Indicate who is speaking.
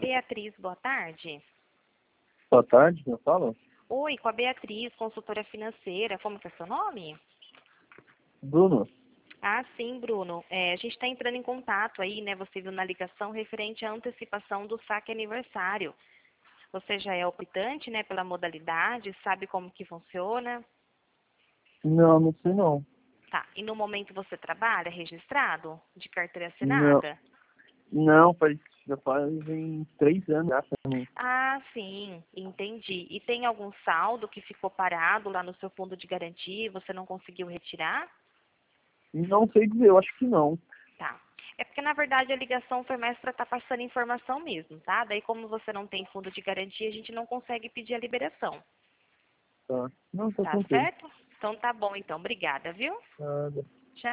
Speaker 1: Beatriz, boa tarde.
Speaker 2: Boa tarde, quem fala?
Speaker 1: Oi, com a Beatriz, consultora financeira. Como que é seu nome?
Speaker 2: Bruno.
Speaker 1: Ah, sim, Bruno. A gente está entrando em contato aí, né? Você viu na ligação referente à antecipação do saque aniversário. Você já é optante, né, pela modalidade, sabe como que funciona?
Speaker 2: Não, não sei não.
Speaker 1: Tá. E no momento você trabalha registrado? De carteira
Speaker 2: Não,
Speaker 1: assinada?
Speaker 2: não, já fazem 3 anos já também.
Speaker 1: Ah, sim, entendi. E tem algum saldo que ficou parado lá no seu fundo de garantia e você não conseguiu retirar?
Speaker 2: Não sei dizer, eu acho que não.
Speaker 1: Tá. É porque, na verdade, a ligação foi mais para estar passando informação mesmo, tá? Daí, como você não tem fundo de garantia, a gente não consegue pedir a liberação.
Speaker 2: Tá. Não, tá
Speaker 1: Tá
Speaker 2: tranquilo.
Speaker 1: certo? Então, tá bom, então. Obrigada, viu?
Speaker 2: Nada.